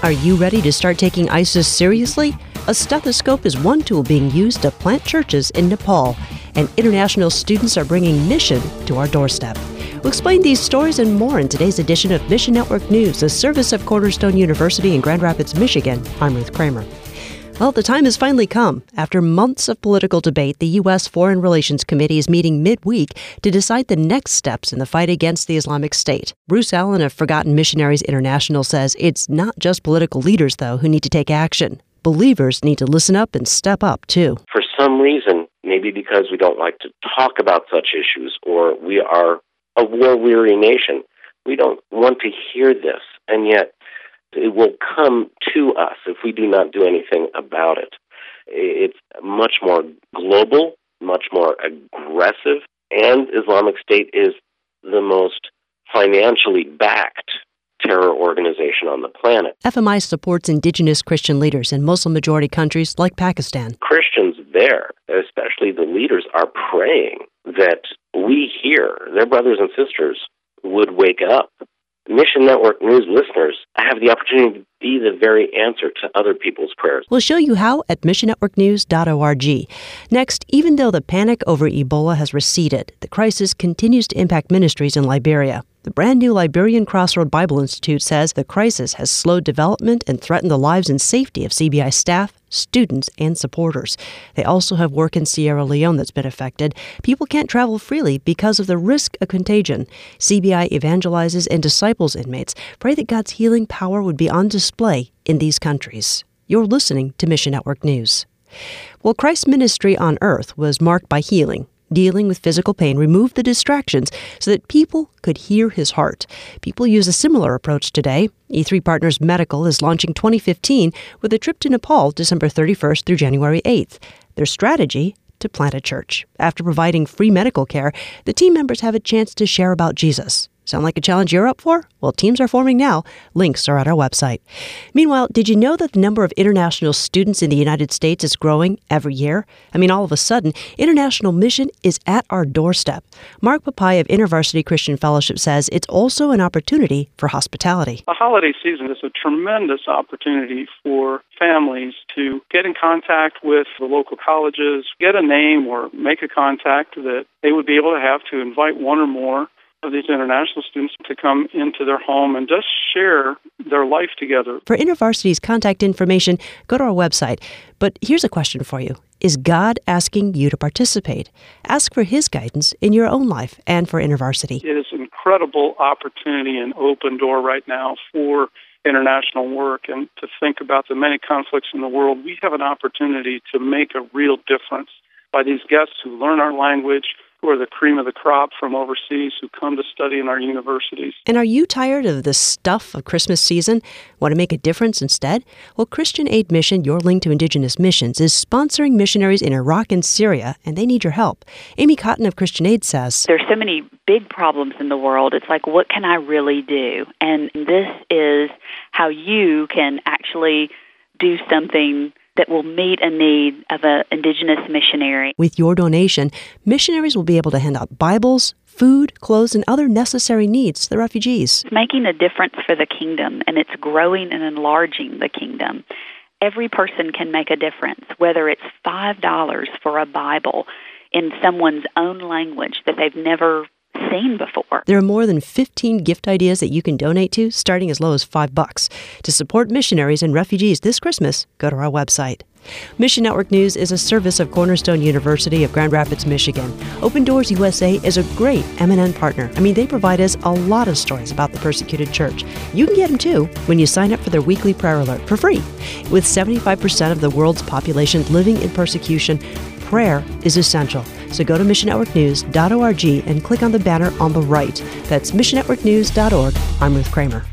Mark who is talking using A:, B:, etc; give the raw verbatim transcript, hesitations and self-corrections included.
A: Are you ready to start taking ISIS seriously? A stethoscope is one tool being used to plant churches in Nepal, and international students are bringing mission to our doorstep. We'll explain these stories and more in today's edition of Mission Network News, a service of Cornerstone University in Grand Rapids, Michigan. I'm Ruth Kramer. Well, the time has finally come. After months of political debate, the U S Foreign Relations Committee is meeting midweek to decide the next steps in the fight against the Islamic State. Bruce Allen of Forgotten Missionaries International says it's not just political leaders, though, who need to take action. Believers need to listen up and step up, too.
B: For some reason, maybe because we don't like to talk about such issues, or we are a war-weary nation, we don't want to hear this, and yet it will come to us if we do not do anything about it. It's much more global, much more aggressive, and Islamic State is the most financially backed terror organization on the planet.
A: F M I supports indigenous Christian leaders in Muslim-majority countries like Pakistan.
B: Christians there, especially the leaders, are praying that we here, their brothers and sisters, would wake up. Mission Network News listeners have the opportunity to be the very answer to other people's prayers.
A: We'll show you how at mission network news dot org. Next, even though the panic over Ebola has receded, the crisis continues to impact ministries in Liberia. The brand new Liberian Crossroad Bible Institute says the crisis has slowed development and threatened the lives and safety of C B I staff, students, and supporters. They also have work in Sierra Leone that's been affected. People can't travel freely because of the risk of contagion. C B I evangelizes and disciples inmates. Pray that God's healing power would be on display in these countries. You're listening to Mission Network News. Well, Christ's ministry on earth was marked by healing. Dealing with physical pain removed the distractions so that people could hear his heart. People use a similar approach today. E three Partners Medical is launching twenty fifteen with a trip to Nepal December thirty-first through January eighth. Their strategy? To plant a church. After providing free medical care, the team members have a chance to share about Jesus. Sound like a challenge you're up for? Well, teams are forming now. Links are at our website. Meanwhile, did you know that the number of international students in the United States is growing every year? I mean, all of a sudden, international mission is at our doorstep. Mark Papai of InterVarsity Christian Fellowship says it's also an opportunity for hospitality.
C: The holiday season is a tremendous opportunity for families to get in contact with the local colleges, get a name or make a contact that they would be able to have to invite one or more of these international students to come into their home and just share their life together.
A: For InterVarsity's contact information, go to our website. But here's a question for you. Is God asking you to participate? Ask for His guidance in your own life and for InterVarsity.
C: It is an incredible opportunity and open door right now for international work, and to think about the many conflicts in the world. We have an opportunity to make a real difference by these guests who learn our language, who are the cream of the crop from overseas, who come to study in our universities.
A: And are you tired of the stuff of Christmas season? Want to make a difference instead? Well, Christian Aid Mission, your link to indigenous missions, is sponsoring missionaries in Iraq and Syria, and they need your help. Amy Cotton of Christian Aid says,
D: there's so many big problems in the world. It's like, what can I really do? And this is how you can actually do something that will meet a need of an indigenous missionary.
A: With your donation, missionaries will be able to hand out Bibles, food, clothes, and other necessary needs to the refugees.
D: It's making a difference for the kingdom, and it's growing and enlarging the kingdom. Every person can make a difference, whether it's five dollars for a Bible in someone's own language that they've never seen before.
A: There are more than fifteen gift ideas that you can donate to, starting as low as five bucks. To support missionaries and refugees this Christmas, go to our website. Mission Network News is a service of Cornerstone University of Grand Rapids, Michigan. Open Doors U S A is a great M and N partner. I mean, they provide us a lot of stories about the persecuted church. You can get them, too, when you sign up for their weekly prayer alert for free. With seventy-five percent of the world's population living in persecution, prayer is essential. So go to mission network news dot org and click on the banner on the right. That's mission network news dot org. I'm Ruth Kramer.